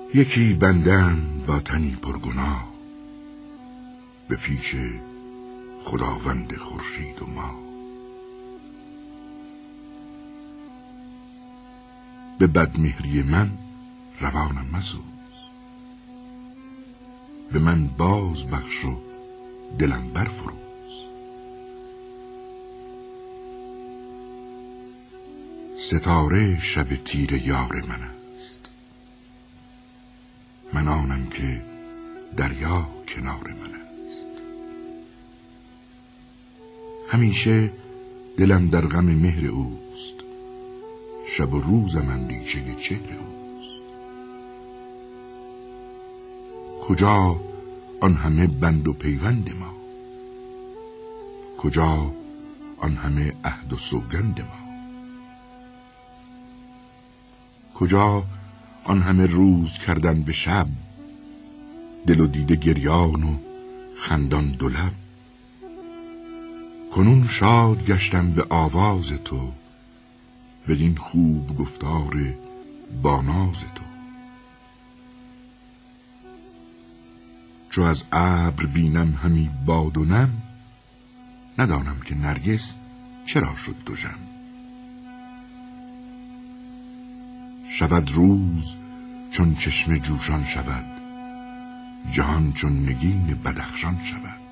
یکی بندم با تنی پرگناه، به پیش خداوند خورشید و ماه. به بدمهری من روانم مسوز، به من باز بخش و دلم برفروز. ستاره شب تیره یار من است، من آنم که دریا کنار من است. همیشه دلم در غم مهر اوست، شب و روزم اندیشه چهر اوست. کجا آن همه بند و پیوند ما، کجا آن همه عهد و سوگند ما، کجا آن همه روز کردن به شب، دل و دیده گریان و خندان دو لب. کنون شاد گشتم به آواز تو، بدین خوب گفتار با ناز تو. چو از ابر بینم همی باد و نم، ندانم که نرگس چرا شد دژم. شود روز چون چشمه جوشان شود، جهان چون نگین بدخشان شود.